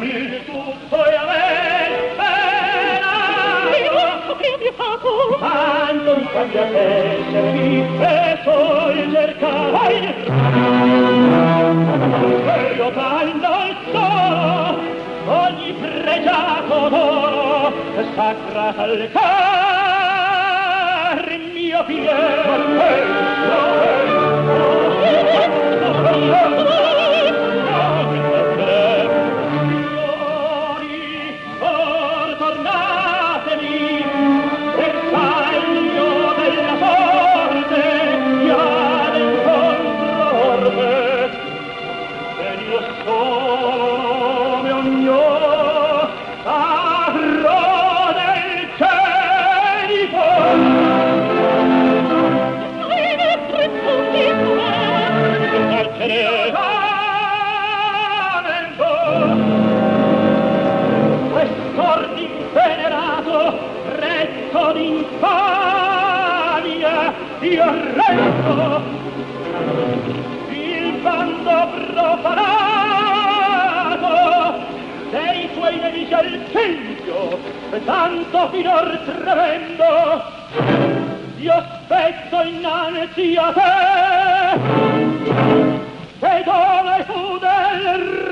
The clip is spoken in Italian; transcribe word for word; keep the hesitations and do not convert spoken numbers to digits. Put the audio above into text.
il tutto e aver pena. Io che abbia fatto? Tanto mi cambia essermi e sol cercare. Io tanto il solo, ogni pregiato d'oro, sacra al car mio figlio. D'infamia io retto il bando profanato dei tuoi nemici al figlio tanto finor tremendo io aspetto innanzi a te che dove fu del